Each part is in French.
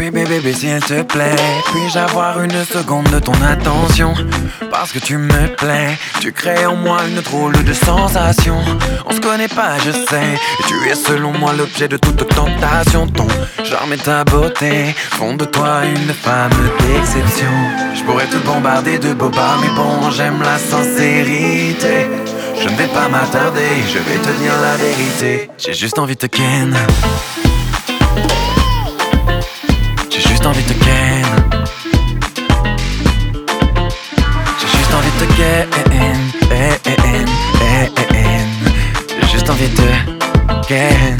Bébé, s'il te plaît, puis-je avoir une seconde de ton attention? Parce que tu me plais, tu crées en moi une drôle de sensation. On se connaît pas, je sais, et tu es selon moi l'objet de toute tentation. Ton charme et ta beauté font de toi une femme d'exception. Je pourrais te bombarder de bobards, mais bon, j'aime la sincérité. Je ne vais pas m'attarder, je vais te dire la vérité. J'ai juste envie de te ken. J'ai juste envie de te ken. J'ai juste envie de te ken. J'ai juste envie de te ken.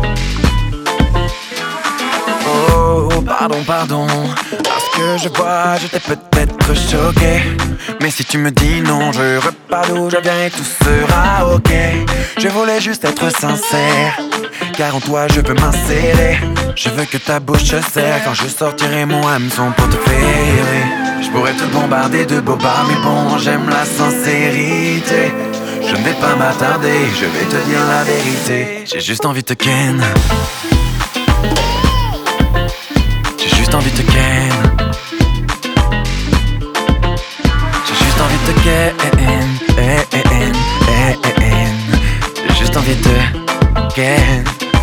Oh, pardon. Parce que je vois, je t'ai peut-être choqué. Mais si tu me dis non, je repars d'où je viens et tout sera ok. Je voulais juste être sincère, car en toi je veux m'insérer. Je veux que ta bouche se serre quand je sortirai mon hameçon pour te ferrer. Je pourrais te bombarder de bobards, mais bon, j'aime la sincérité. Je ne vais pas m'attarder, je vais te dire la vérité. J'ai juste envie de te ken. J'ai juste envie de te ken. J'ai juste envie de te ken. J'ai juste envie de te ken.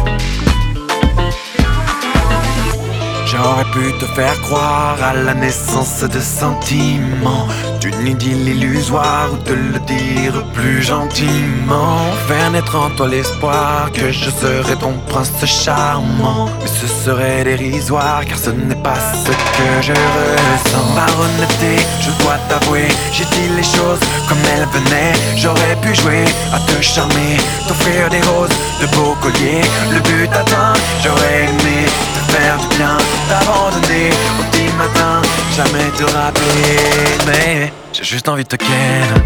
J'aurais pu te faire croire à la naissance de sentiments, d'une idylle illusoire, ou te le dire plus gentiment. Faire naître en toi l'espoir que je serai ton prince charmant. Mais ce serait dérisoire, car ce n'est pas ce que je ressens. Par honnêteté, je dois t'avouer, j'ai dit les choses comme elles venaient. J'aurais pu jouer à te charmer, t'offrir des roses, de beaux colliers. Le but atteint, j'aurais aimé te faire du bien, t'abandonner au petit matin, jamais te rappeler. Mais j'ai juste envie de te ken.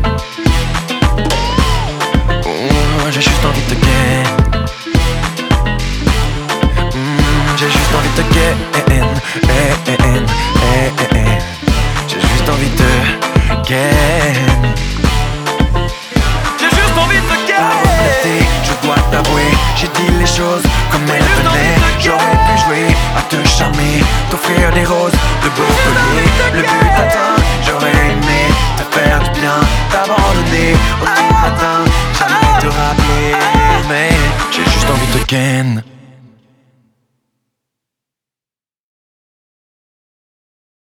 Oh, j'ai juste envie de te ken. J'ai juste envie de te ken. J'ai juste envie de te ken. J'ai juste envie de te ken. Je dois t'avouer, j'ai dit les choses comme elles